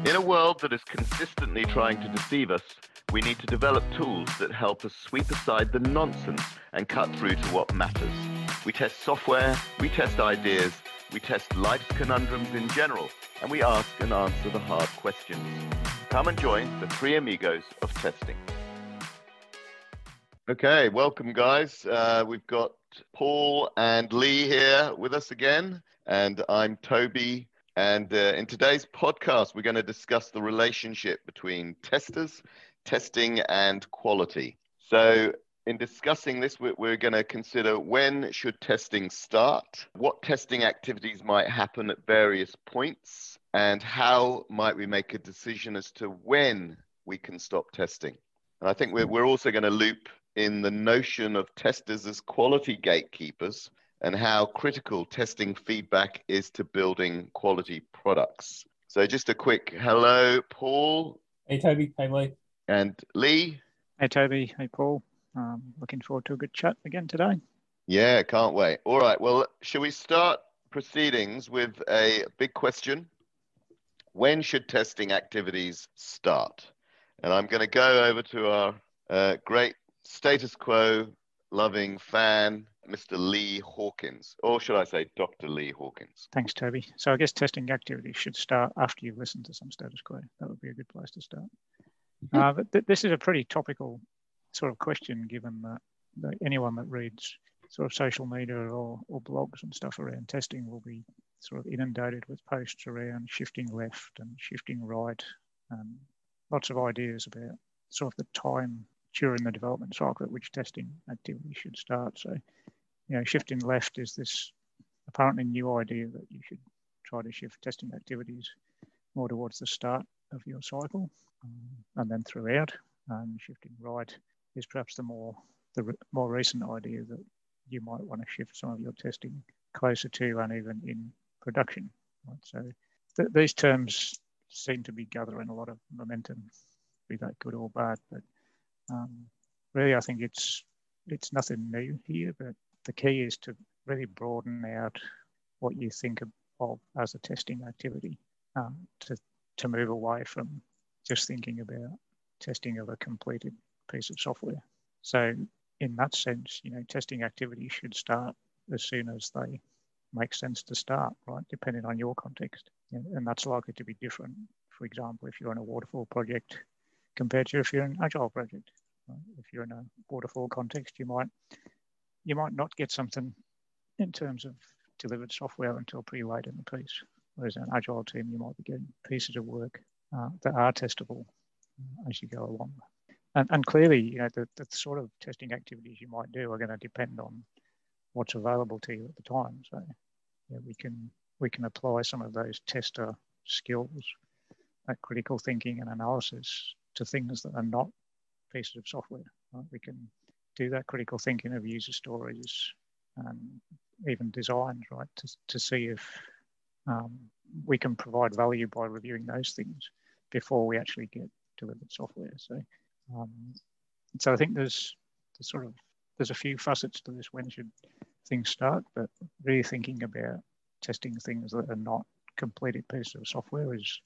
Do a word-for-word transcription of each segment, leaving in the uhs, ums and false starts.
In a world that is consistently trying to deceive us, we need to develop tools that help us sweep aside the nonsense and cut through to what matters. We test software, we test ideas, we test life's conundrums in general, and we ask and answer the hard questions. Come and join the three amigos of testing. Okay, welcome guys. Uh, we've got Paul and Lee here with us again, and I'm Toby. And uh, in today's podcast, we're going to discuss the relationship between testers, testing, and quality. So in discussing this, we're, we're going to consider when should testing start, what testing activities might happen at various points, and how might we make a decision as to when we can stop testing. And I think we're, we're also going to loop in the notion of testers as quality gatekeepers, and how critical testing feedback is to building quality products. So just a quick hello, Paul. Hey, Toby. Hey, Lee. And Lee. Hey, Toby. Hey, Paul. Um, looking forward to a good chat again today. Yeah, can't wait. All right, well, shall we start proceedings with a big question? When should testing activities start? And I'm going to go over to our uh, great status quo loving fan, Mister Lee Hawkins, or should I say Doctor Lee Hawkins? Thanks, Toby. So I guess testing activities should start after you've listened to some status quo. That would be a good place to start. Mm-hmm. uh, but th this is a pretty topical sort of question, given that, that anyone that reads sort of social media or, or blogs and stuff around testing will be sort of inundated with posts around shifting left and shifting right, and lots of ideas about sort of the time during the development cycle at which testing activity should start. So, you know, shifting left is this apparently new idea that you should try to shift testing activities more towards the start of your cycle um, and then throughout. And shifting right is perhaps the more the re more recent idea that you might want to shift some of your testing closer to and even in production. Right? So th these terms seem to be gathering a lot of momentum, be that good or bad, but Um, really, I think it's it's nothing new here, but the key is to really broaden out what you think of, of as a testing activity, um, to, to move away from just thinking about testing of a completed piece of software. So in that sense, you know, testing activities should start as soon as they make sense to start, right, depending on your context. And that's likely to be different, for example, if you're in a waterfall project compared to if you're in an agile project. If you're in a waterfall context, you might you might not get something in terms of delivered software until pretty late in the piece. Whereas in an agile team, you might be getting pieces of work uh, that are testable as you go along. And, and clearly, you know, the, the sort of testing activities you might do are going to depend on what's available to you at the time. So yeah, we can we can apply some of those tester skills, that critical thinking and analysis, to things that are not pieces of software. Right? We can do that critical thinking of user stories and even designs, right, to, to see if um, we can provide value by reviewing those things before we actually get delivered software. So, um, so I think there's, there's sort of there's a few facets to this. When should things start? But really thinking about testing things that are not completed pieces of software is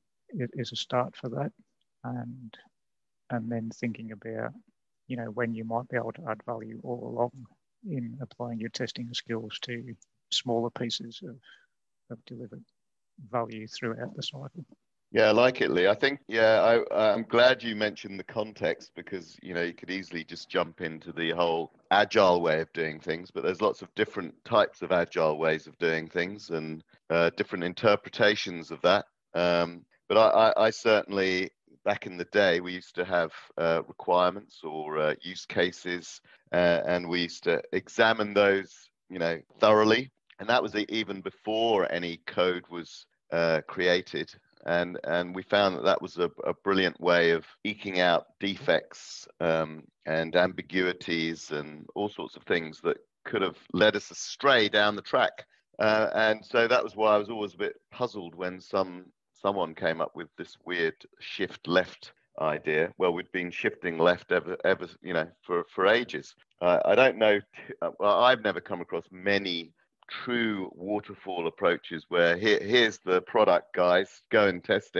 is a start for that. And and then thinking about, you know, when you might be able to add value all along in applying your testing skills to smaller pieces of, of delivered value throughout the cycle. Yeah, I like it, Lee. I think, yeah, I, I'm glad you mentioned the context, because, you know, you could easily just jump into the whole agile way of doing things, but there's lots of different types of agile ways of doing things and uh, different interpretations of that. Um, but I, I, I certainly... Back in the day, we used to have uh, requirements or uh, use cases, uh, and we used to examine those, you know, thoroughly. And that was even before any code was uh, created. And and we found that that was a, a brilliant way of eking out defects um, and ambiguities and all sorts of things that could have led us astray down the track. Uh, and so that was why I was always a bit puzzled when some someone came up with this weird shift left idea. Well, we'd been shifting left ever, ever, you know, for for ages. Uh, I don't know. Well, I've never come across many true waterfall approaches where here, here's the product, guys, go and test it,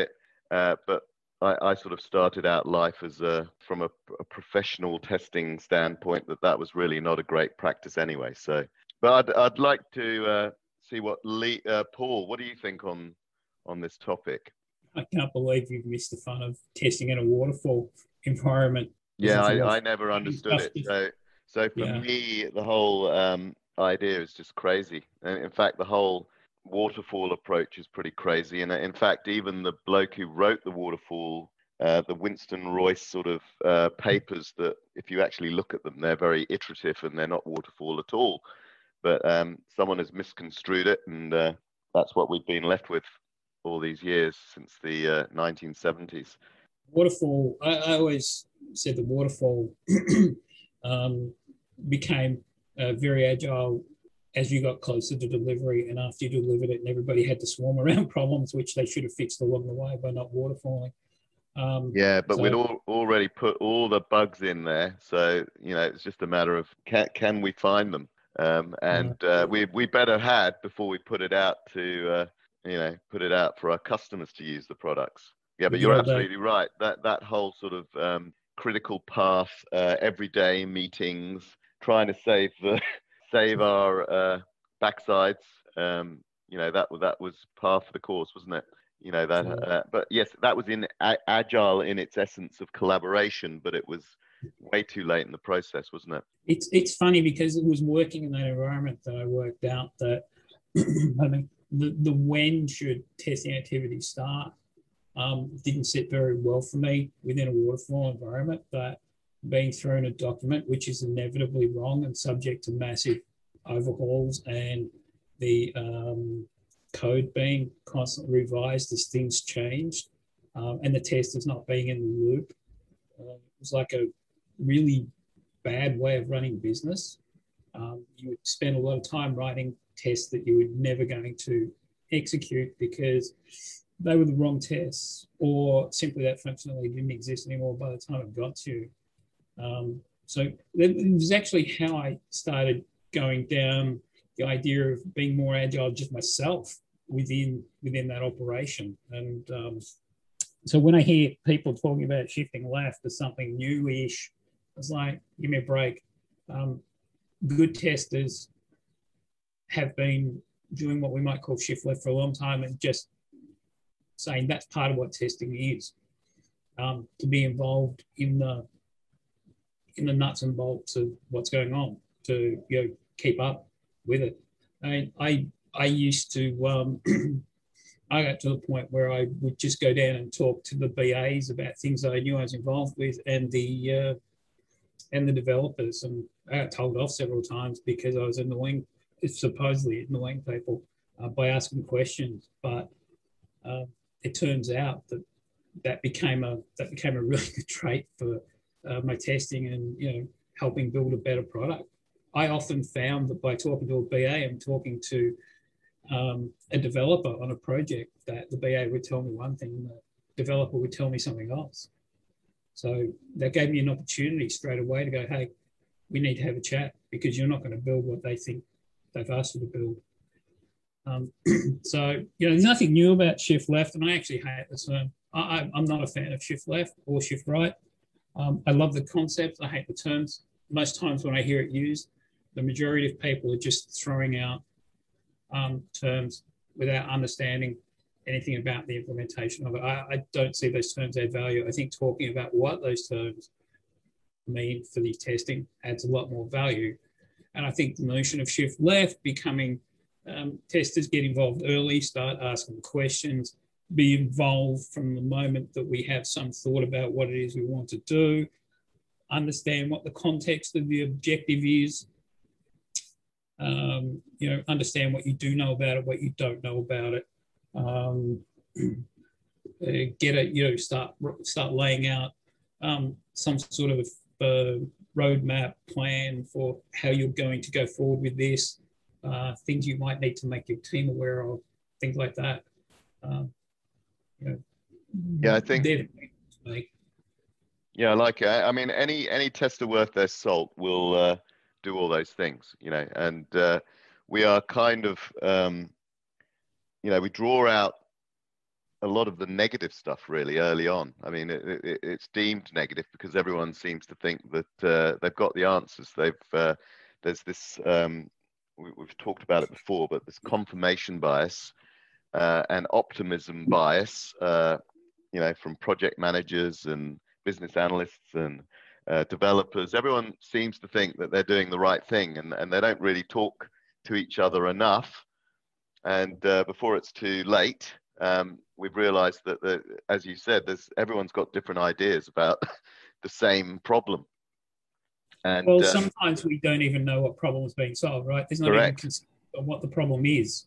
Uh, but I, I sort of started out life as a, from a, a professional testing standpoint, that that was really not a great practice anyway. So, but I'd, I'd like to uh, see what Lee, uh, Paul, what do you think on on this topic? I can't believe you've missed the fun of testing in a waterfall environment. Yeah, I, I never understood it. So, so for yeah. me, the whole um, idea is just crazy. And in fact, the whole waterfall approach is pretty crazy. And in fact, even the bloke who wrote the waterfall, uh, the Winston Royce sort of uh, papers, that if you actually look at them, they're very iterative and they're not waterfall at all. But um, someone has misconstrued it, and uh, that's what we've been left with all these years since the uh, nineteen seventies. Waterfall, I, I always said the waterfall um, became uh, very agile as you got closer to delivery, and after you delivered it and everybody had to swarm around problems, which they should have fixed along the way by not waterfalling. Um, yeah, but so, we'd all, already put all the bugs in there. So, you know, it's just a matter of can, can we find them? Um, and uh, we, we better had before we put it out to, uh, you know, put it out for our customers to use the products. Yeah, but you're absolutely right. That that whole sort of um, critical path, uh, everyday meetings, trying to save the save our uh, backsides. Um, you know, that that was par for the course, wasn't it? You know that. Uh, but yes, that was in a- agile in its essence of collaboration, but it was way too late in the process, wasn't it? It's it's funny because it was working in that environment that I worked out that I mean the the when should testing activities start. Um, didn't sit very well for me within a waterfall environment, but being thrown a document which is inevitably wrong and subject to massive overhauls, and the um, code being constantly revised as things changed, um, and the testers not being in the loop, uh, it was like a really bad way of running business. Um, you would spend a lot of time writing tests that you were never going to execute because they were the wrong tests, or simply that functionality didn't exist anymore by the time it got to you. Um, so it was actually how I started going down the idea of being more agile just myself within within that operation. And um, so when I hear people talking about shifting left as something new-ish, it's like, give me a break. Um, good testers have been doing what we might call shift left for a long time, and just saying that's part of what testing is, um, to be involved in the in the nuts and bolts of what's going on, to you know keep up with it. I mean, I I used to um, I got to the point where I would just go down and talk to the B As about things that I knew I was involved with, and the uh, and the developers, and I got told off several times because I was annoying, supposedly annoying people uh, by asking questions, but uh, it turns out that that became a that became a really good trait for uh, my testing and you know helping build a better product. I often found that by talking to a B A and talking to um, a developer on a project, that the B A would tell me one thing and the developer would tell me something else. So that gave me an opportunity straight away to go, hey, we need to have a chat, because you're not going to build what they think they've asked you to build. Um, so, you know, there's nothing new about shift left, and I actually hate the term. I, I'm not a fan of shift left or shift right. Um, I love the concept. I hate the terms. Most times when I hear it used, the majority of people are just throwing out um, terms without understanding anything about the implementation of it. I, I don't see those terms add value. I think talking about what those terms mean for the testing adds a lot more value. And I think the notion of shift left, becoming um, testers get involved early, start asking questions, be involved from the moment that we have some thought about what it is we want to do, understand what the context of the objective is, um, you know, understand what you do know about it, what you don't know about it, um, uh, get it, you know, start start laying out um, some sort of uh, roadmap plan for how you're going to go forward with this, uh, things you might need to make your team aware of, things like that. Um, you know, yeah, I think. Like, yeah, I like it. I mean, any any tester worth their salt will uh, do all those things, you know. And uh, we are kind of, um, you know, we draw out a lot of the negative stuff really early on. I mean, it, it, it's deemed negative because everyone seems to think that uh, they've got the answers. They've uh, there's this um, we, we've talked about it before, but this confirmation bias uh, and optimism bias, uh, you know, from project managers and business analysts and uh, developers. Everyone seems to think that they're doing the right thing, and, and they don't really talk to each other enough. And uh, before it's too late, um, we've realized that, the, as you said, there's everyone's got different ideas about the same problem. And well, uh, sometimes we don't even know what problem is being solved, right? There's not correct. even considered what the problem is.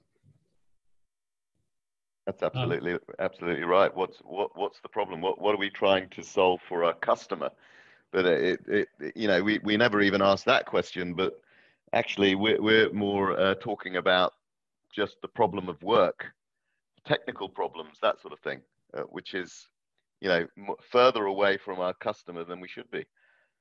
That's absolutely um, absolutely right. What's what what's the problem? What what are we trying to solve for our customer? But it, it, it you know we, we never even ask that question. But actually, we're we're more uh, talking about just the problem of work, technical problems, that sort of thing, uh, which is, you know, m- further away from our customer than we should be.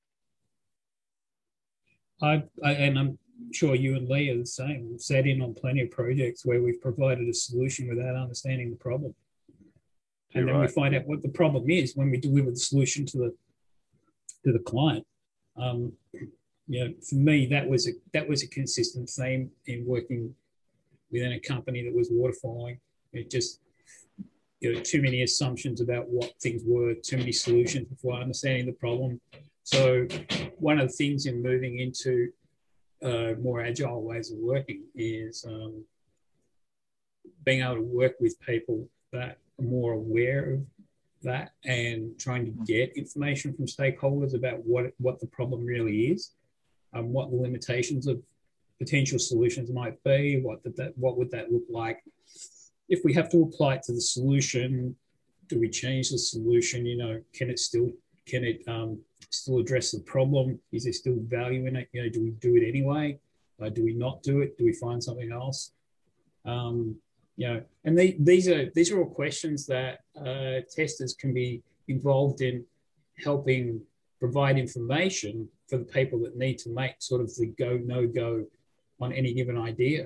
I, I and I'm sure you and Lee are the same. We've sat in on plenty of projects where we've provided a solution without understanding the problem, and You're then right. we find out what the problem is when we deliver the solution to the to the client. Um, you know, for me, that was a that was a consistent theme in working within a company that was waterfalling. It just, you know, too many assumptions about what things were, too many solutions before understanding the problem. So one of the things in moving into uh, more agile ways of working is um, being able to work with people that are more aware of that and trying to get information from stakeholders about what, what the problem really is, um, what the limitations of potential solutions might be, what did that, what would that look like? If we have to apply it to the solution, do we change the solution? You know, can it still can it um, still address the problem? Is there still value in it? You know, do we do it anyway? Uh, do we not do it? Do we find something else? Um, you know, and they, these are these are all questions that uh, testers can be involved in helping provide information for the people that need to make sort of the go no go on any given idea.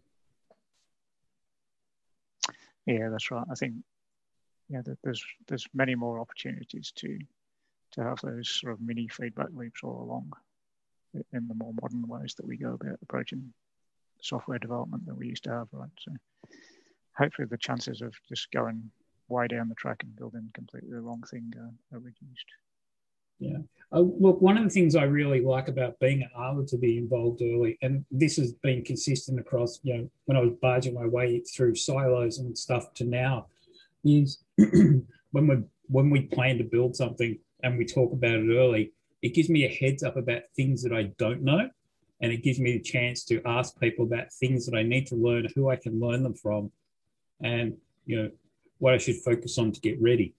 Yeah, that's right. I think yeah, there's there's many more opportunities to to have those sort of mini feedback loops all along in the more modern ways that we go about approaching software development that we used to have, right? So hopefully the chances of just going way down the track and building completely the wrong thing uh, are reduced. Yeah. Uh, look, one of the things I really like about being at Arla to be involved early, and this has been consistent across, you know, when I was barging my way through silos and stuff to now, is when we when we plan to build something and we talk about it early, it gives me a heads up about things that I don't know, and it gives me the chance to ask people about things that I need to learn, who I can learn them from, and you know what I should focus on to get ready.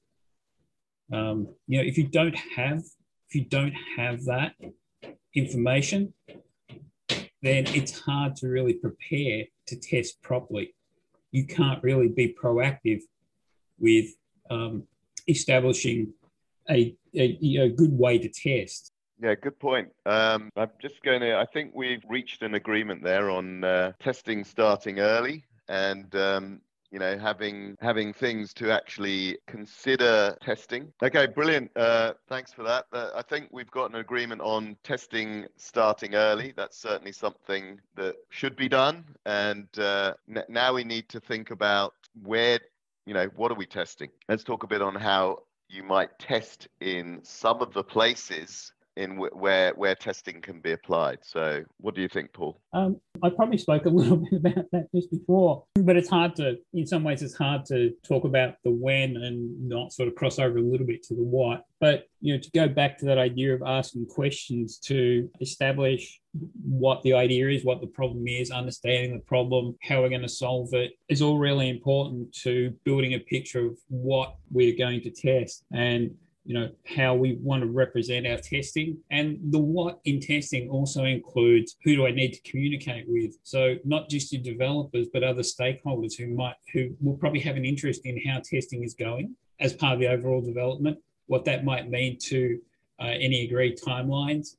Um, you know, if you don't have if you don't have that information, then it's hard to really prepare to test properly. You can't really be proactive with um, establishing a, a, a good way to test. Yeah, good point. Um, I'm just going to, I think we've reached an agreement there on uh, testing starting early and, um, you know, having having things to actually consider testing. Okay, brilliant. Uh, thanks for that. Uh, I think we've got an agreement on testing starting early. That's certainly something that should be done. And uh, n- now we need to think about where, you know, what are we testing? Let's talk a bit on how you might test in some of the places in w- where where testing can be applied. So what do you think, Paul? Um, I probably spoke a little bit about that just before, but it's hard to, in some ways, it's hard to talk about the when and not sort of cross over a little bit to the what. But, you know, to go back to that idea of asking questions to establish what the idea is, what the problem is, understanding the problem, how we're going to solve it is all really important to building a picture of what we're going to test and, you know, how we want to represent our testing. And the what in testing also includes who do I need to communicate with? So not just your developers, but other stakeholders who might, who will probably have an interest in how testing is going as part of the overall development, what that might mean to uh, any agreed timelines.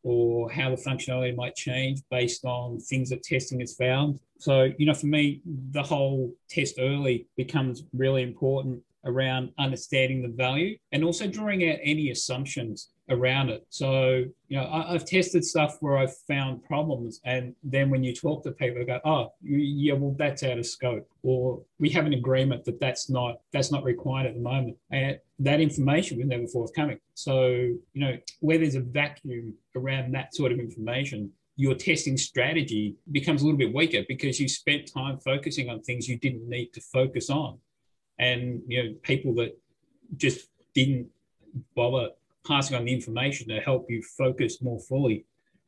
or how the functionality might change based on things that testing has found. So, you know, for me, the whole test early becomes really important around understanding the value and also drawing out any assumptions around it. So, you know, I, I've tested stuff where I've found problems, and then when you talk to people, they go, "Oh, yeah, well, that's out of scope," or "We have an agreement that that's not that's not required at the moment," and that information was never forthcoming. So, you know, where there's a vacuum around that sort of information, your testing strategy becomes a little bit weaker because you spent time focusing on things you didn't need to focus on. And, you know, people that just didn't bother passing on the information to help you focus more fully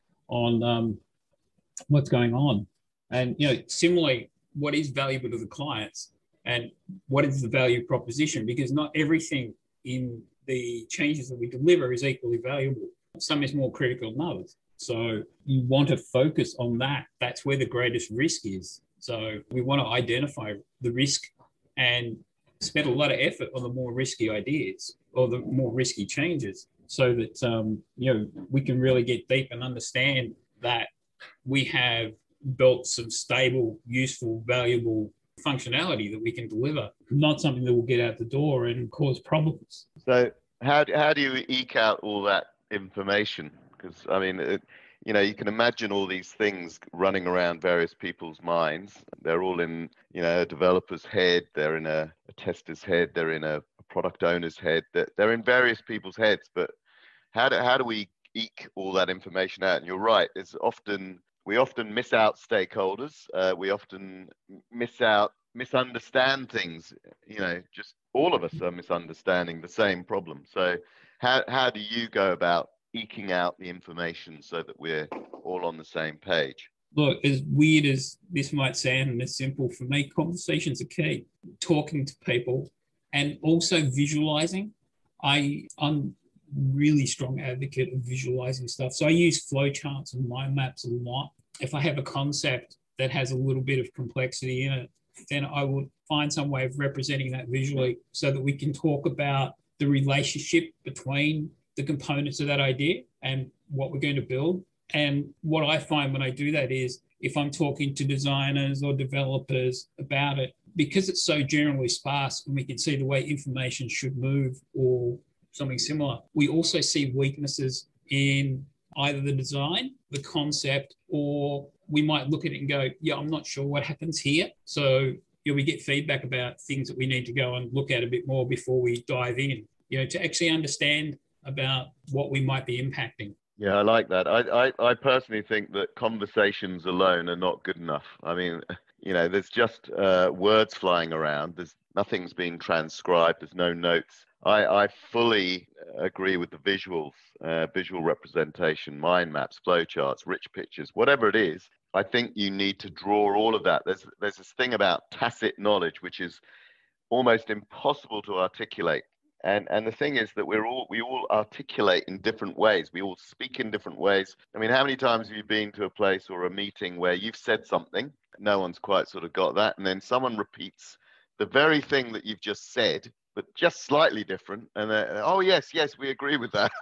on um, what's going on. And, you know, similarly, what is valuable to the clients and what is the value proposition? Because not everything in the changes that we deliver is equally valuable. Some is more critical than others. So you want to focus on that. That's where the greatest risk is. So we want to identify the risk and spend a lot of effort on the more risky ideas or the more risky changes, so that um, you know, we can really get deep and understand that we have built some stable, useful, valuable functionality that we can deliver, not something that will get out the door and cause problems. So how, how do you eke out all that information? Because, I mean, it, you know, you can imagine all these things running around various people's minds. They're all in, you know, a developer's head. They're in a, a tester's head. They're in a, a product owner's head. They're, they're in various people's heads. But how do, how do we eke all that information out? And you're right. It's often, we often miss out stakeholders. Uh, we often miss out, misunderstand things. You know, just all of us are misunderstanding the same problem. So how, how do you go about eking out the information so that we're all on the same page? Look, as weird as this might sound and as simple, for me, conversations are key. Talking to people and also visualizing. I, I'm really strong advocate of visualizing stuff. So I use flowcharts and mind maps a lot. If I have a concept that has a little bit of complexity in it, then I would find some way of representing that visually so that we can talk about the relationship between the components of that idea and what we're going to build. And what I find when I do that is, if I'm talking to designers or developers about it, because it's so generally sparse and we can see the way information should move or something similar, we also see weaknesses in either the design, the concept, or we might look at it and go, yeah, I'm not sure what happens here. So, you know, we get feedback about things that we need to go and look at a bit more before we dive in, you know, to actually understand about what we might be impacting. Yeah, I like that. I, I, I personally think that conversations alone are not good enough. I mean, you know, there's just uh, words flying around. There's nothing's been transcribed. There's no notes. I, I fully agree with the visuals, uh, visual representation, mind maps, flowcharts, rich pictures, whatever it is. I think you need to draw all of that. There's there's this thing about tacit knowledge, which is almost impossible to articulate. And and the thing is that we're all we all articulate in different ways. We all speak in different ways. I mean, how many times have you been to a place or a meeting where you've said something, no one's quite sort of got that, and then someone repeats the very thing that you've just said, but just slightly different, and uh, oh yes, yes, we agree with that.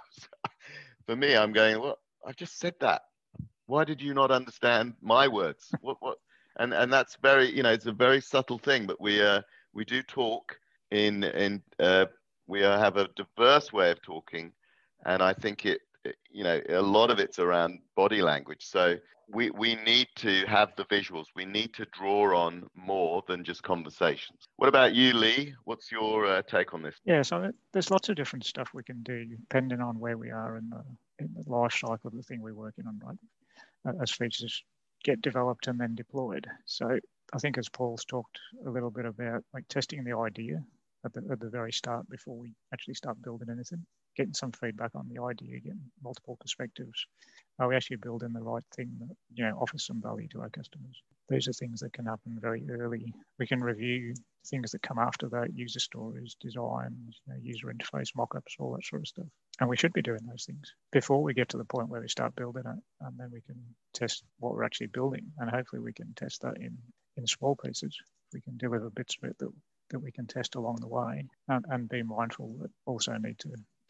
For me, I'm going, well, I just said that. Why did you not understand my words? What what? And and that's very, you know, it's a very subtle thing, but we uh we do talk in in uh. We have a diverse way of talking, and I think it, you know, a lot of it's around body language. So we, we need to have the visuals. We need to draw on more than just conversations. What about you, Lee? What's your uh, take on this? Yeah, so there's lots of different stuff we can do depending on where we are in the, in the life cycle of the thing we're working on, right? As features get developed and then deployed. So I think, as Paul's talked a little bit about, like testing the idea At the, at the very start before we actually start building anything, getting some feedback on the idea, getting multiple perspectives. Are we actually building the right thing that, you know, offers some value to our customers? These are things that can happen very early. We can review things that come after that, user stories, designs, you know, user interface, mock-ups, all that sort of stuff. And we should be doing those things before we get to the point where we start building it, and then we can test what we're actually building. And hopefully we can test that in, in small pieces. We can deliver bits of it that that we can test along the way, and, and be mindful that also need to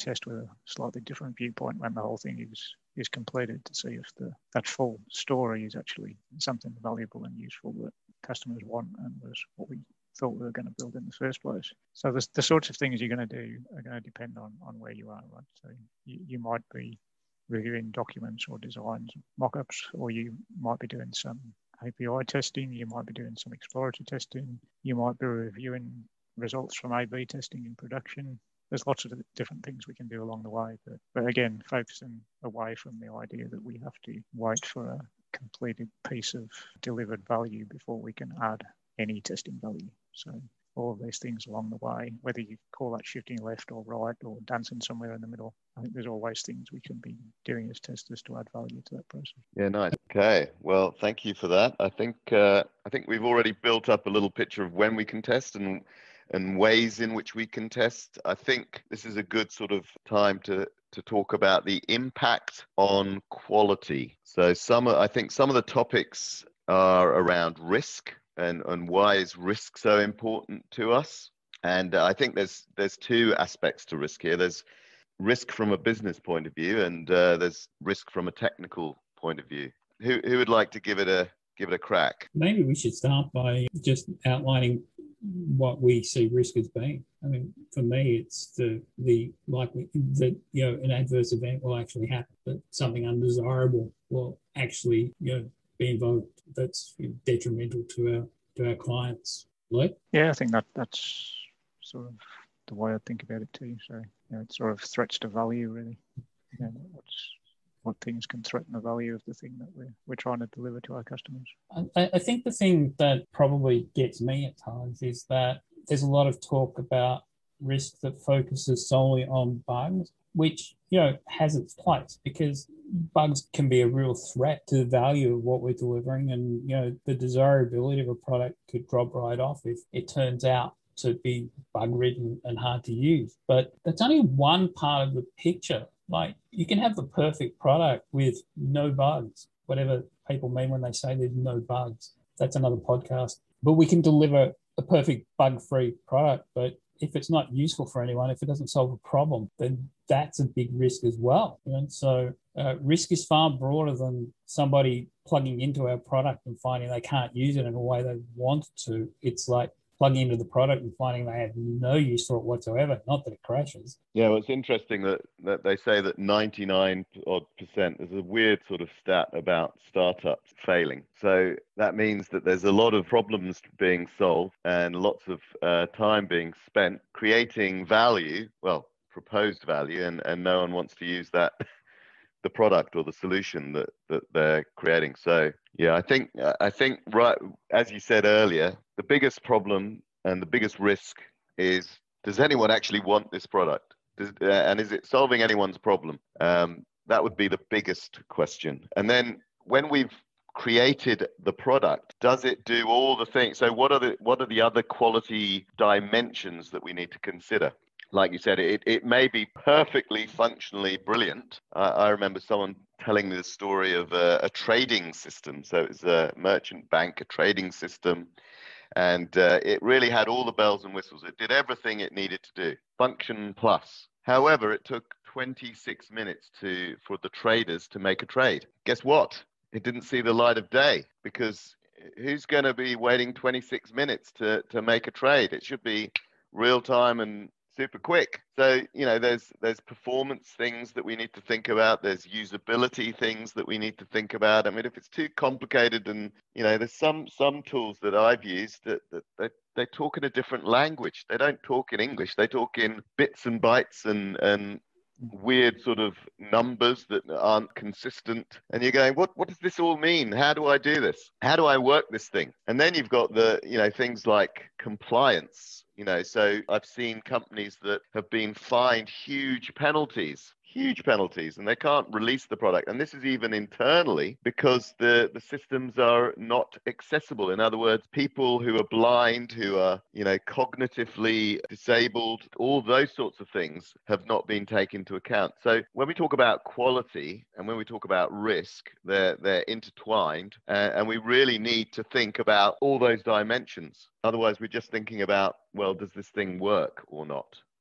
test with a slightly different viewpoint when the whole thing is is completed, to see if the that full story is actually something valuable and useful that customers want and was what we thought we were going to build in the first place. So the, the sorts of things you're going to do are going to depend on, on where you are, right? So you, you might be reviewing documents or designs, mock-ups, or you might be doing some A P I testing, you might be doing some exploratory testing, you might be reviewing results from A B testing in production. There's lots of different things we can do along the way, but, but again, focusing away from the idea that we have to wait for a completed piece of delivered value before we can add any testing value. So all of these things along the way, whether you call that shifting left or right or dancing somewhere in the middle, I think there's always things we can be doing as testers to add value to that process. Yeah, nice. Okay, well, thank you for that. I think uh, I think we've already built up a little picture of when we can test and and ways in which we can test. I think this is a good sort of time to to talk about the impact on quality. So some, I think some of the topics are around risk and, and why is risk so important to us. And uh, I think there's there's two aspects to risk here. There's risk from a business point of view, and uh, there's risk from a technical point of view. Who who would like to give it a give it a crack? Maybe we should start by just outlining what we see risk as being. I mean, for me, it's the the likely that you know an adverse event will actually happen, that something undesirable will actually you know be involved that's detrimental to our to our clients. Luke? Yeah, I think that that's sort of the way I think about it too. So you know, it's sort of threats to value, really. You know, what's what things can threaten the value of the thing that we're, we're trying to deliver to our customers. I, I think the thing that probably gets me at times is that there's a lot of talk about risk that focuses solely on bugs, which, you know, has its place because bugs can be a real threat to the value of what we're delivering. And, you know, the desirability of a product could drop right off if it turns out to be bug-ridden and hard to use. But that's only one part of the picture. Like, you can have the perfect product with no bugs, whatever people mean when they say there's no bugs. That's another podcast. But we can deliver a perfect bug-free product. But if it's not useful for anyone, if it doesn't solve a problem, then that's a big risk as well. And so uh, risk is far broader than somebody plugging into our product and finding they can't use it in a way they want to. It's like plugging into the product and finding they have no use for it whatsoever, not that it crashes. Yeah, well, it's interesting that, that they say that ninety-nine odd percent, there's a weird sort of stat about startups failing. So that means that there's a lot of problems being solved and lots of uh, time being spent creating value, well, proposed value, and, and no one wants to use that the product or the solution that, that they're creating. So yeah, I think I think right as you said earlier, the biggest problem and the biggest risk is, does anyone actually want this product? Does, uh, and is it solving anyone's problem? Um, that would be the biggest question. And then when we've created the product, does it do all the things? So what are the what are the other quality dimensions that we need to consider? Like you said, it, it may be perfectly functionally brilliant. Uh, I remember someone telling me the story of a, a trading system. So it was a merchant bank, a trading system, and uh, it really had all the bells and whistles. It did everything it needed to do, function plus. However, it took twenty-six minutes to for the traders to make a trade. Guess what? It didn't see the light of day, because who's going to be waiting twenty-six minutes to, to make a trade? It should be real time and super quick. So, you know, there's there's performance things that we need to think about. There's usability things that we need to think about. I mean, if it's too complicated, and, you know, there's some some tools that I've used that, that, that they talk in a different language. They don't talk in English. They talk in bits and bytes and, and weird sort of numbers that aren't consistent. And you're going, what, what does this all mean? How do I do this? How do I work this thing? And then you've got the, you know, things like compliance. You know, so I've seen companies that have been fined huge penalties, huge penalties, and they can't release the product. And this is even internally because the, the systems are not accessible. In other words, people who are blind, who are, you know, cognitively disabled, all those sorts of things have not been taken into account. So when we talk about quality and when we talk about risk, they're, they're intertwined, uh, and we really need to think about all those dimensions. Otherwise, we're just thinking about, well, does this thing work or not?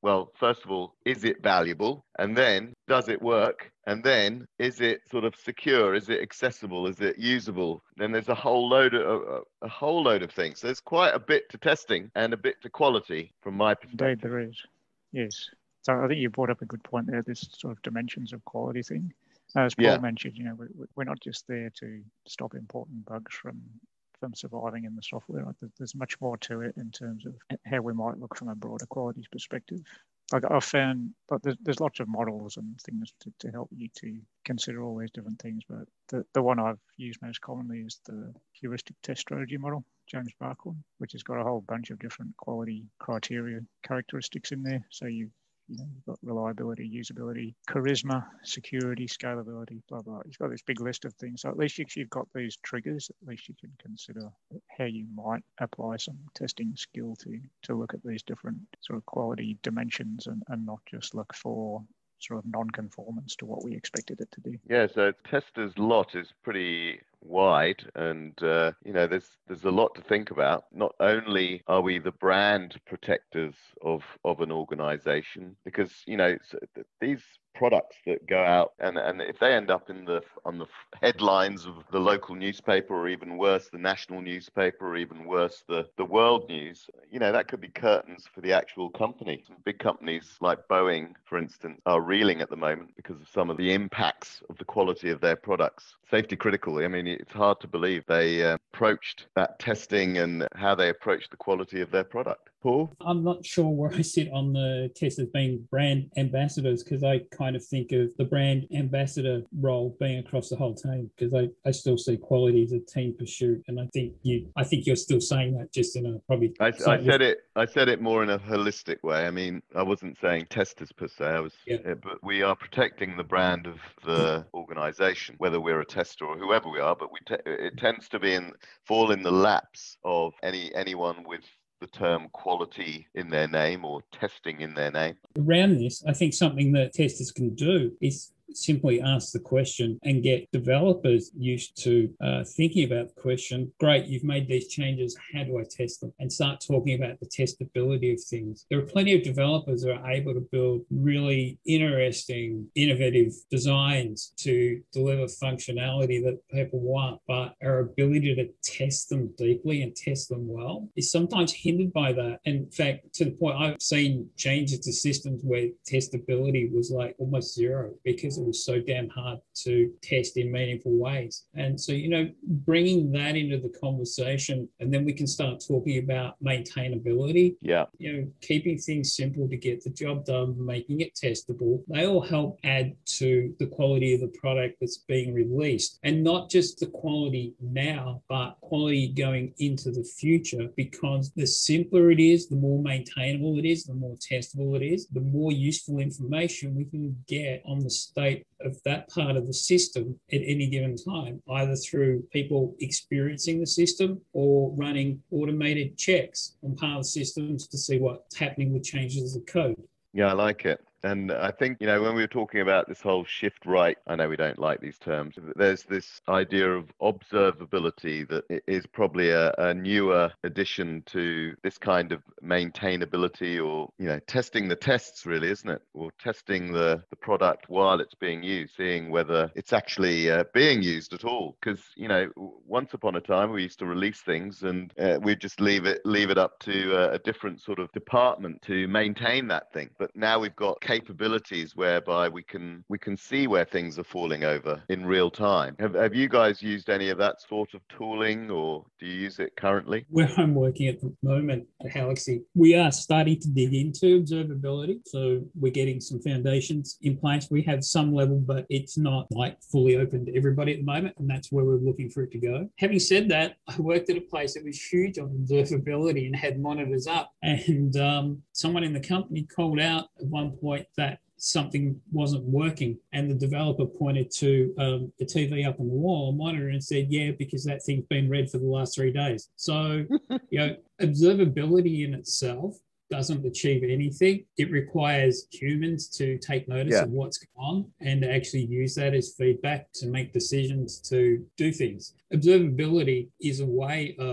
well, first of all, is it valuable? And then, does it work? And then, is it sort of secure? Is it accessible? Is it usable? Then there's a whole load of a, a whole load of things. There's quite a bit to testing and a bit to quality from my perspective. Indeed, there is. Yes. So I think you brought up a good point there. This sort of dimensions of quality thing. As Paul yeah. mentioned, you know, we, we're not just there to stop important bugs from from surviving in the software. There's much more to it in terms of how we might look from a broader quality perspective. Like I've found, but there's, there's lots of models and things to, to help you to consider all these different things. But the, the one I've used most commonly is the heuristic test strategy model, James Barkhoorn, which has got a whole bunch of different quality criteria characteristics in there. So you You know, you've got reliability, usability, charisma, security, scalability, blah, blah. You've got this big list of things. So at least if you've got these triggers, at least you can consider how you might apply some testing skill to, to look at these different sort of quality dimensions and, and not just look for sort of non-conformance to what we expected it to do. Yeah, so tester's lot is pretty wide, and uh, you know, there's there's a lot to think about. Not only are we the brand protectors of of an organization, because you know these products that go out and and if they end up in the on the headlines of the local newspaper, or even worse the national newspaper, or even worse the the world news, you know, that could be curtains for the actual company. Some big companies like Boeing, for instance, are reeling at the moment because of some of the impacts of the quality of their products. Safety critical. I mean, it's hard to believe they uh, approached that testing and how they approached the quality of their product. Paul? I'm not sure where I sit on the test as being brand ambassadors, because I kind of think of the brand ambassador role being across the whole team, because I, I still see quality as a team pursuit. And I think you I think you're still saying that, just in a probably I, I said it I said it more in a holistic way. I mean, I wasn't saying testers per se. I was yeah. But we are protecting the brand of the organization, whether we're a tester or whoever we are, but we te- it tends to be in fall in the laps of any anyone with the term quality in their name or testing in their name. Around this, I think something that testers can do is simply ask the question and get developers used to uh, thinking about the question. Great, you've made these changes. How do I test them? And start talking about the testability of things. There are plenty of developers that are able to build really interesting, innovative designs to deliver functionality that people want, but our ability to test them deeply and test them well is sometimes hindered by that. In fact, to the point I've seen changes to systems where testability was like almost zero because it was so damn hard to test in meaningful ways. And so, you know, bringing that into the conversation, and then we can start talking about maintainability. Yeah. You know, keeping things simple to get the job done, making it testable. They all help add to the quality of the product that's being released, and not just the quality now, but quality going into the future, because the simpler it is, the more maintainable it is, the more testable it is, the more useful information we can get on the state of that part of the system at any given time, either through people experiencing the system or running automated checks on part of the systems to see what's happening with changes of code. Yeah, I like it. And I think, you know, when we were talking about this whole shift right, I know we don't like these terms, there's this idea of observability that is probably a, a newer addition to this kind of maintainability, or, you know, testing the tests really, isn't it? Or testing the, the product while it's being used, seeing whether it's actually uh, being used at all. Because, you know, once upon a time we used to release things and uh, we'd just leave it, leave it up to uh, a different sort of department to maintain that thing. But now we've got capabilities whereby we can we can see where things are falling over in real time. Have, have you guys used any of that sort of tooling, or do you use it currently? Where I'm working at the moment at Halaxy, we are starting to dig into observability. So we're getting some foundations in place. We have some level, but it's not like fully open to everybody at the moment, and that's where we're looking for it to go. Having said that, I worked at a place that was huge on observability and had monitors up, and um, someone in the company called out at one point that something wasn't working, and the developer pointed to um, the T V up on the wall, a monitor, and said, yeah, because that thing's been read for the last three days. So, you know, observability in itself doesn't achieve anything. It requires humans to take notice yeah. of what's going on and to actually use that as feedback to make decisions to do things. Observability is a way of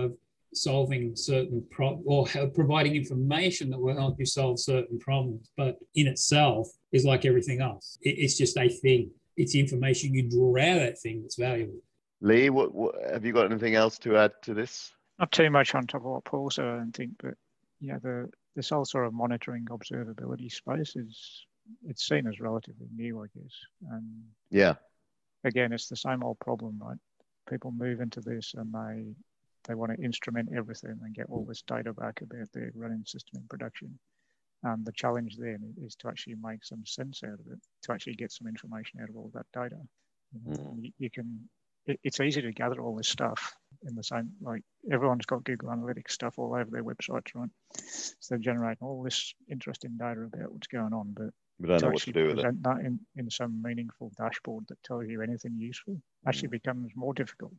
solving certain problems or providing information that will help you solve certain problems, but in itself is like everything else. It's just a thing. It's information you draw out of that thing that's valuable. Lee, what, what have you got anything else to add to this? Not too much on top of what Paul said, I don't think, but yeah, the this whole sort of monitoring observability space is it's seen as relatively new, I guess. And yeah, again, it's the same old problem, right? People move into this and they they want to instrument everything and get all this data back about their running system in production. And the challenge then is to actually make some sense out of it, to actually get some information out of all that data. You know, mm. you, you can, it, it's easy to gather all this stuff in the same, like everyone's got Google Analytics stuff all over their websites, right? So they're generating all this interesting data about what's going on, but we don't know what to do with it. That in, in some meaningful dashboard that tells you anything useful actually mm. becomes more difficult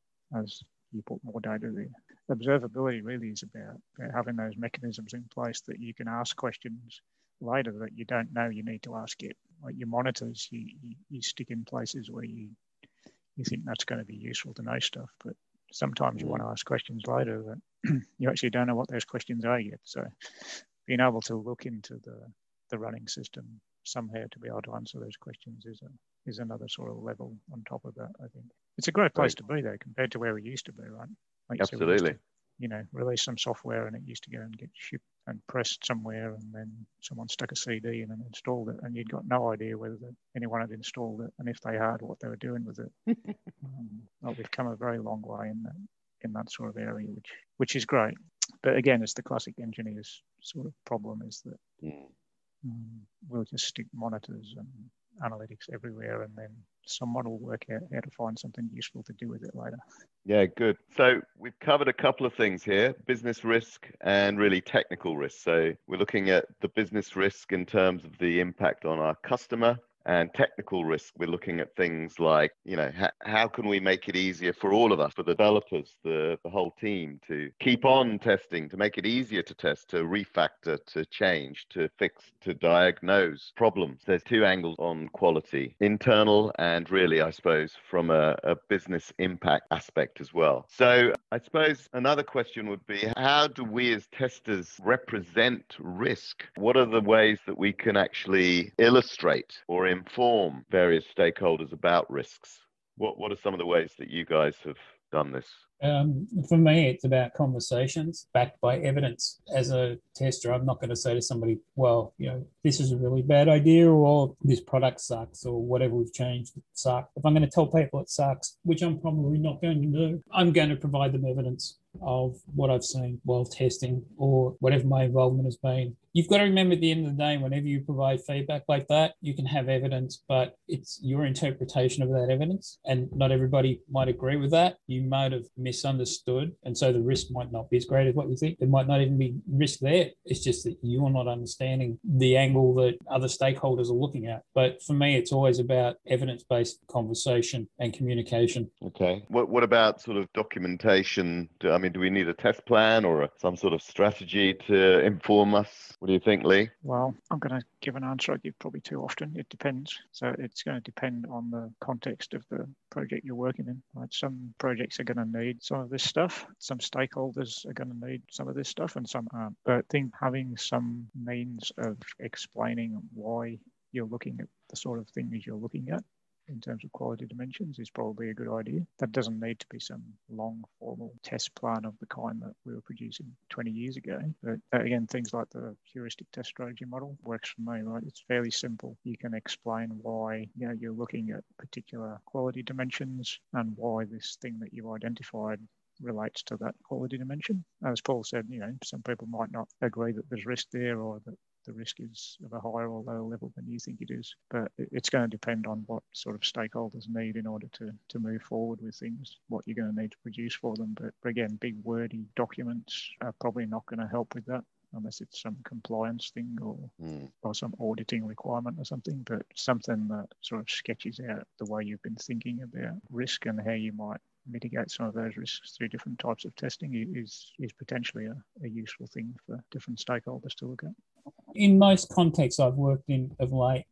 as you put more data there. Observability really is about, about having those mechanisms in place that you can ask questions later that you don't know you need to ask it. Like your monitors, you, you, you stick in places where you you think that's going to be useful to know stuff, but sometimes you want to ask questions later that you actually don't know what those questions are yet. So being able to look into the, the running system somehow to be able to answer those questions is a is another sort of level on top of that, I think. It's a great place right. to be, though, compared to where we used to be, right? Like Absolutely. So to, you know, release some software and it used to go and get shipped and pressed somewhere, and then someone stuck a C D in and installed it, and you'd got no idea whether the, anyone had installed it, and if they had, what they were doing with it. um, well, we've come a very long way in that, in that sort of area, which which is great. But again, it's the classic engineer's sort of problem is that mm. um, we'll just stick monitors and analytics everywhere, and then someone will work out how to find something useful to do with it later. Yeah, good. So we've covered a couple of things here, business risk and really technical risk. So we're looking at the business risk in terms of the impact on our customer, and technical risk. We're looking at things like, you know, ha- how can we make it easier for all of us, for the developers, the, the whole team, to keep on testing, to make it easier to test, to refactor, to change, to fix, to diagnose problems. There's two angles on quality, internal and really, I suppose, from a, a business impact aspect as well. So I suppose another question would be, how do we as testers represent risk? What are the ways that we can actually illustrate or inform various stakeholders about risks? What what are some of the ways that you guys have done this? Um, for me, it's about conversations backed by evidence. As a tester, I'm not going to say to somebody, well, you know, this is a really bad idea, or this product sucks, or whatever we've changed sucks. If I'm going to tell people it sucks, which I'm probably not going to do, I'm going to provide them evidence of what I've seen while testing or whatever my involvement has been. You've got to remember at the end of the day, whenever you provide feedback like that, you can have evidence, but it's your interpretation of that evidence. And not everybody might agree with that. You might have misunderstood. And so the risk might not be as great as what you think. There might not even be risk there. It's just that you're not understanding the angle that other stakeholders are looking at. But for me, it's always about evidence-based conversation and communication. Okay. What what about sort of documentation? I mean, do we need a test plan or a, some sort of strategy to inform us? What do you think, Lee? Well, I'm going to give an answer I give probably too often. It depends. So it's going to depend on the context of the project you're working in. Right? Some projects are going to need some of this stuff. Some stakeholders are going to need some of this stuff, and some aren't. But I think having some means of explaining why you're looking at the sort of things you're looking at in terms of quality dimensions is probably a good idea. That doesn't need to be some long formal test plan of the kind that we were producing twenty years ago. But again, things like the heuristic test strategy model works for me, right? It's fairly simple. You can explain why, you know, you're looking at particular quality dimensions and why this thing that you've identified relates to that quality dimension. As Paul said, you know, some people might not agree that there's risk there, or that the risk is of a higher or lower level than you think it is. But it's going to depend on what sort of stakeholders need in order to, to move forward with things, what you're going to need to produce for them. But again, big wordy documents are probably not going to help with that, unless it's some compliance thing or, mm. or some auditing requirement or something. But something that sort of sketches out the way you've been thinking about risk and how you might mitigate some of those risks through different types of testing is is potentially a, a useful thing for different stakeholders to look at. In most contexts I've worked in of late,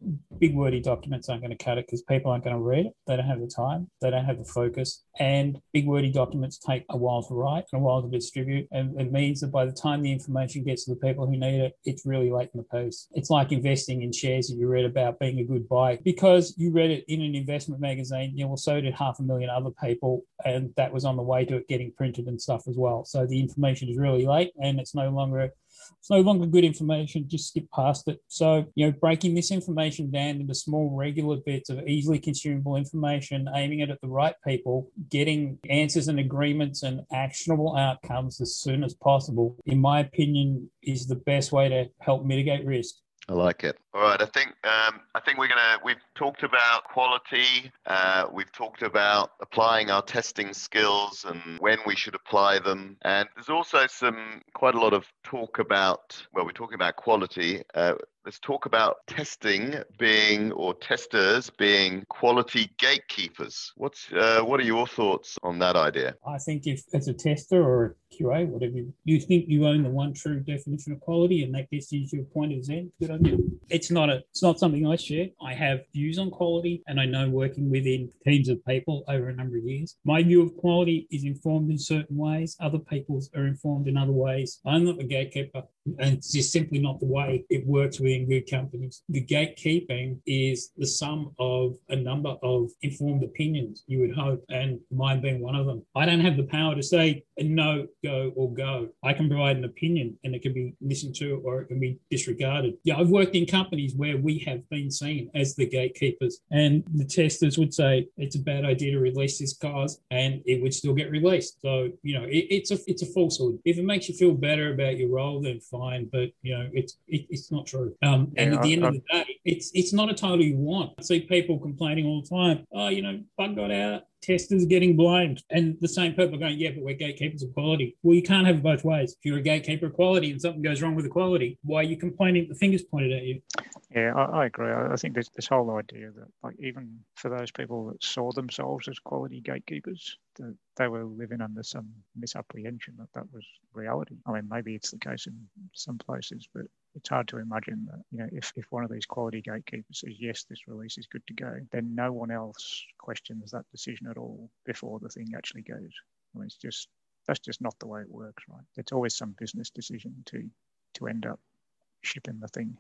big wordy documents aren't going to cut it because people aren't going to read it. They don't have the time. They don't have the focus. And big wordy documents take a while to write and a while to distribute. And it means that by the time the information gets to the people who need it, it's really late in the piece. It's like investing in shares that you read about being a good buy. Because you read it in an investment magazine, you know, well, so did half a million other people. And that was on the way to it getting printed and stuff as well. So the information is really late and it's no longer It's no longer good information, just skip past it. So, you know, breaking this information down into small, regular bits of easily consumable information, aiming it at the right people, getting answers and agreements and actionable outcomes as soon as possible, in my opinion, is the best way to help mitigate risk. I like it. All right. I think um, I think we're gonna. We've talked about quality. Uh, we've talked about applying our testing skills and when we should apply them. And there's also some quite a lot of talk about. Well, we're talking about quality. Uh, let's talk about testing being or testers being quality gatekeepers. What's uh, what are your thoughts on that idea? I think if as a tester or a Q A, whatever, you, you think you own the one true definition of quality and that gets you to your point of zen, good on you. It's not a it's not something I share. I have views on quality and I know working within teams of people over a number of years. My view of quality is informed in certain ways. Other people's are informed in other ways. I'm not the gatekeeper. And it's just simply not the way it works within good companies. The gatekeeping is the sum of a number of informed opinions, you would hope, and mine being one of them. I don't have the power to say no, go, or go. I can provide an opinion and it can be listened to or it can be disregarded. Yeah, I've worked in companies where we have been seen as the gatekeepers and the testers would say it's a bad idea to release this cause and it would still get released. So, you know, it, it's a it's a falsehood. If it makes you feel better about your role, then fine, but you know it's it, it's not true. Um, and yeah, at the I, end I, of the day, it's it's not a title you want. I see people complaining all the time. Oh, you know, bug got out. Testers getting blamed, and the same people going, yeah, but we're gatekeepers of quality. Well, you can't have it both ways. If you're a gatekeeper of quality and something goes wrong with the quality, why are you complaining? The finger's pointed at you. Yeah, I, I agree. I think there's this whole idea that, like, even for those people that saw themselves as quality gatekeepers, that they were living under some misapprehension that that was reality. I mean, maybe it's the case in some places, but it's hard to imagine that, you know, if, if one of these quality gatekeepers says, yes, this release is good to go, then no one else questions that decision at all before the thing actually goes. I mean, it's just, that's just not the way it works, right? It's always some business decision to, to end up shipping the thing.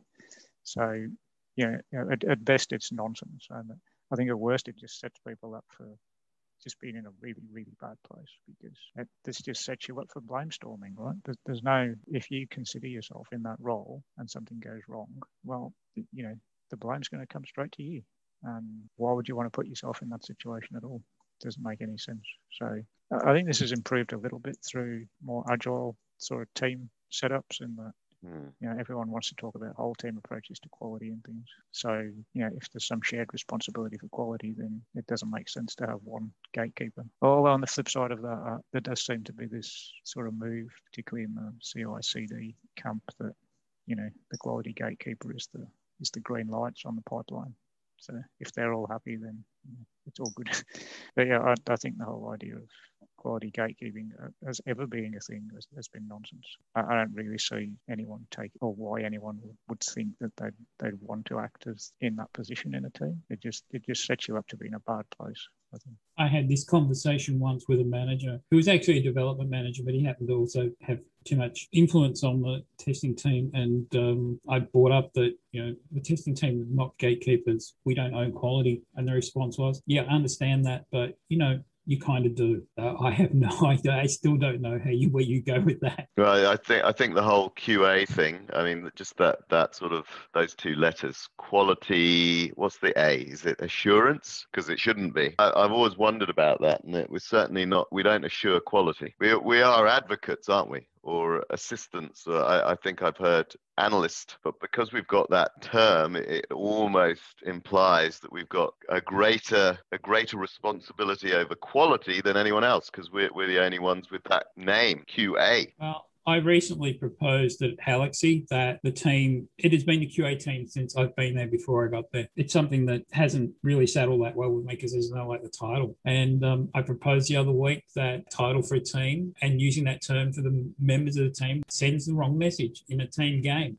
So, you know, you know at, at best, it's nonsense. And I think at worst, it just sets people up for just being in a really, really bad place, because it, this just sets you up for blame storming, right? There's, there's no, if you consider yourself in that role and something goes wrong, well, you know, the blame's going to come straight to you. And why would you want to put yourself in that situation at all? It doesn't make any sense. So I think this has improved a little bit through more agile sort of team setups, in that, you know, everyone wants to talk about whole team approaches to quality and things. So, you know, if there's some shared responsibility for quality, then it doesn't make sense to have one gatekeeper. Although on the flip side of that, uh, there does seem to be this sort of move, particularly in the C I C D camp, that, you know, the quality gatekeeper is the is the green lights on the pipeline. So if they're all happy, then you know, it's all good. But yeah, I, I think the whole idea of quality gatekeeping as ever being a thing has, has been nonsense. I, I don't really see anyone take, or why anyone would think that they'd, they'd want to act as in that position in a team. It just it just sets you up to be in a bad place, I think. I had this conversation once with a manager who was actually a development manager, but he happened to also have too much influence on the testing team. And um, I brought up that, you know, the testing team is not gatekeepers. We don't own quality. And the response was, yeah, I understand that, but, you know, you kind of do. Uh, I have no idea. I still don't know how you where you go with that. Right. I think I think the whole Q A thing. I mean, just that that sort of those two letters, quality. What's the A? Is it assurance? Because it shouldn't be. I, I've always wondered about that, and it was certainly not. We don't assure quality. We we are advocates, aren't we? Or assistants. Uh, I, I think I've heard analyst, but because we've got that term, it, it almost implies that we've got a greater a greater responsibility over quality than anyone else, because we're we're the only ones with that name, Q A. Well, I recently proposed at Halaxy that the team, it has been the Q A team since I've been there before I got there. It's something that hasn't really sat all that well with me because there's no like the title. And um, I proposed the other week that title for a team, and using that term for the members of the team sends the wrong message in a team game, that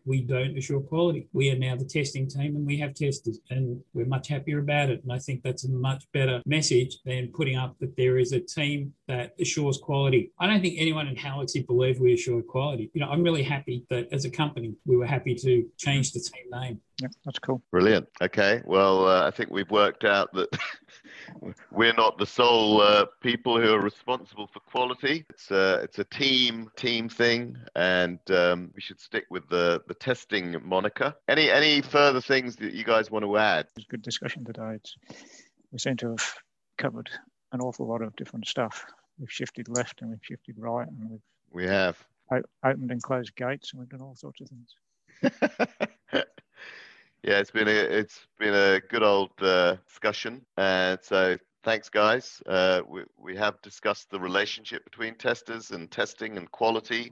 we don't assure quality. We are now the testing team and we have testers, and we're much happier about it. And I think that's a much better message than putting up that there is a team that assures quality. I don't think anyone in Halaxy believed we assured quality. You know, I'm really happy that as a company, we were happy to change the team name. Yep, that's cool. Brilliant. Okay. Well, uh, I think we've worked out that we're not the sole uh, people who are responsible for quality. It's a, it's a team team thing, and um, we should stick with the, the testing moniker. Any any further things that you guys want to add? It's a good discussion today. It's, we seem to have covered an awful lot of different stuff. We've shifted left and we've shifted right, and we've we have opened and closed gates, and we've done all sorts of things. Yeah, it's been a it's been a good old uh, discussion, and so thanks, guys. Uh, we we have discussed the relationship between testers and testing and quality.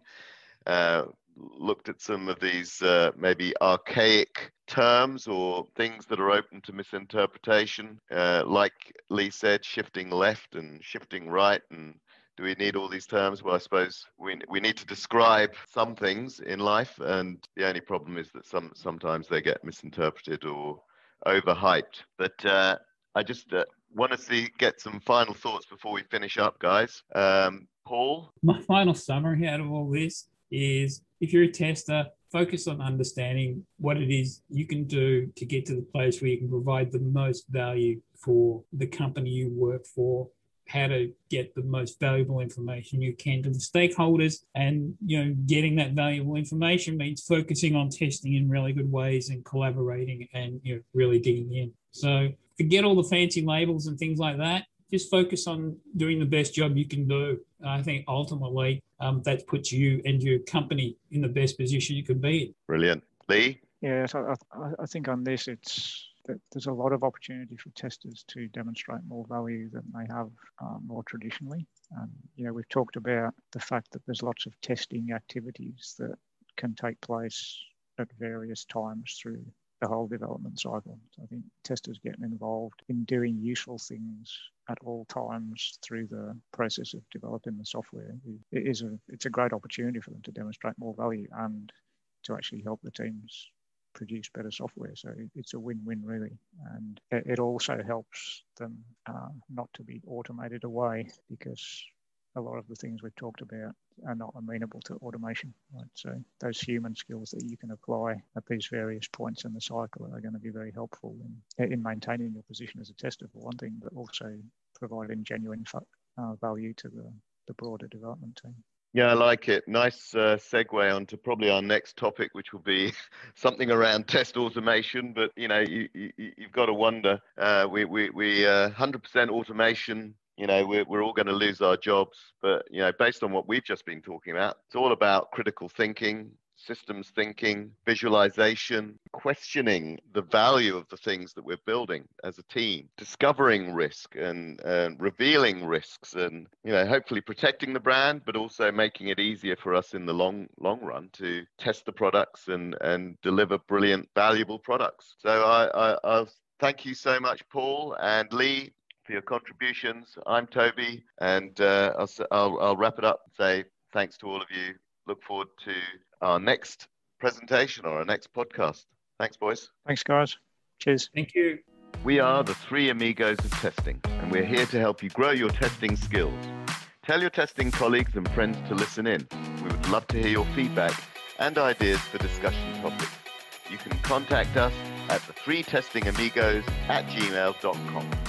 Uh, looked at some of these uh, maybe archaic terms or things that are open to misinterpretation, uh, like Lee said, shifting left and shifting right, and do we need all these terms? Well, I suppose we we need to describe some things in life, and the only problem is that some sometimes they get misinterpreted or overhyped. But uh, I just uh, want to see get some final thoughts before we finish up, guys. Um, Paul? My final summary out of all this is, if you're a tester, focus on understanding what it is you can do to get to the place where you can provide the most value for the company you work for, how to get the most valuable information you can to the stakeholders. And, you know, getting that valuable information means focusing on testing in really good ways and collaborating and, you know, really digging in. So forget all the fancy labels and things like that. Just focus on doing the best job you can do. I think ultimately um, that puts you and your company in the best position you could be in. Brilliant. Lee? Yeah, so I, I think on this, it's that there's a lot of opportunity for testers to demonstrate more value than they have um, more traditionally. Um, you know, we've talked about the fact that there's lots of testing activities that can take place at various times through the whole development cycle. So I think testers getting involved in doing useful things at all times through the process of developing the software, it is a, it's a great opportunity for them to demonstrate more value and to actually help the teams produce better software. So it's a win-win really. And it also helps them uh, not to be automated away, because a lot of the things we've talked about are not amenable to automation, right? So those human skills that you can apply at these various points in the cycle are going to be very helpful in, in maintaining your position as a tester for one thing, but also providing genuine uh, value to the, the broader development team. Yeah, I like it. Nice uh, segue onto probably our next topic, which will be something around test automation. But, you know, you, you, you've got to wonder, uh, we, we, we uh, one hundred percent automation, you know, we're, we're all going to lose our jobs. But, you know, based on what we've just been talking about, it's all about critical thinking, systems thinking, visualization, questioning the value of the things that we're building as a team, discovering risk and, and revealing risks, and, you know, hopefully protecting the brand, but also making it easier for us in the long long run to test the products and and deliver brilliant, valuable products. So I, I I'll thank you so much, Paul and Lee, for your contributions. I'm Toby, and uh, I'll, I'll I'll wrap it up and say thanks to all of you. Look forward to our next presentation or our next podcast. Thanks, boys. Thanks, guys. Cheers. Thank you. We are the three amigos of testing, and we're here to help you grow your testing skills. Tell your testing colleagues and friends to listen in. We would love to hear your feedback and ideas for discussion topics. You can contact us at the three testing amigos at gmail dot com.